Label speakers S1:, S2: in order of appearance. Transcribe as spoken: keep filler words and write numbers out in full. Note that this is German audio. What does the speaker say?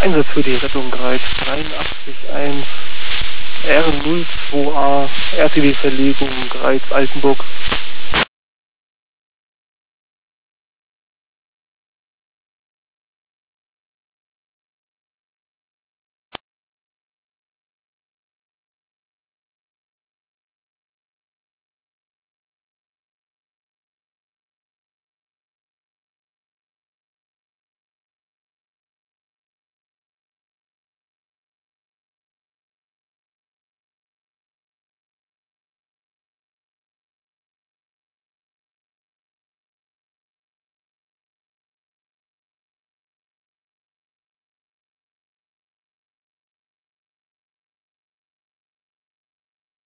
S1: Einsatz für die Rettung Greiz dreiundachtzig eins R null zwei A R T W-Verlegung Greiz Altenburg.